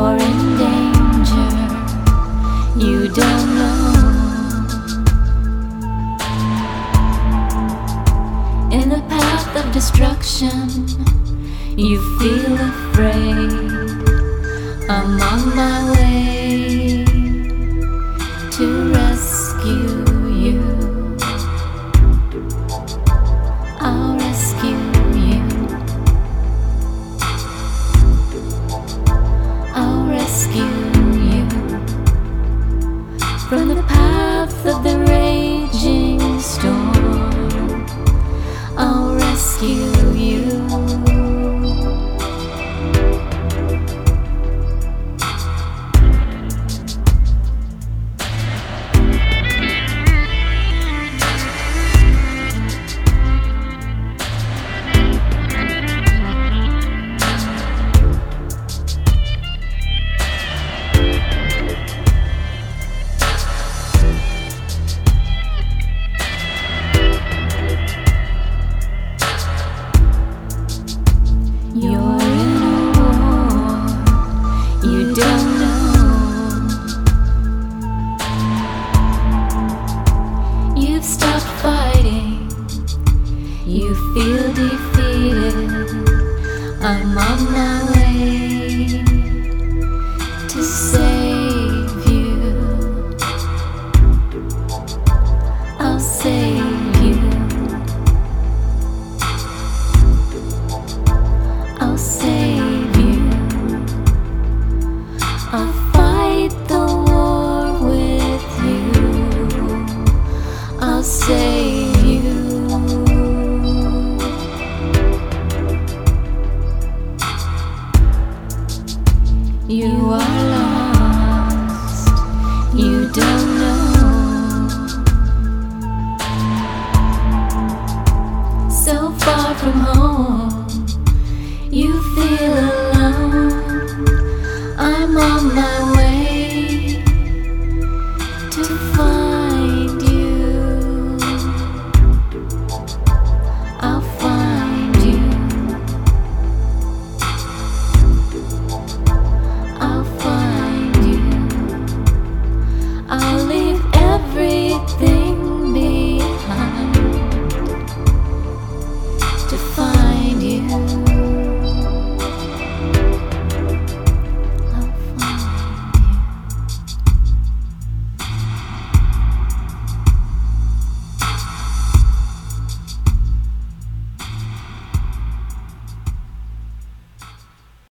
You're in danger, you don't know. In the path of destruction, you feel afraid. I'm on my way to rescue you. I'll rescue you. I'll rescue you from the path of the raging storm. I'll rescue you. You're in a war you don't know. You've stopped fighting, you feel defeated. I'm on my way to save you. I'll save you. I'll save you. I'll fight the war with you. I'll save you. You are lost, you don't know. So far from home, you feel alone. I'm on my way.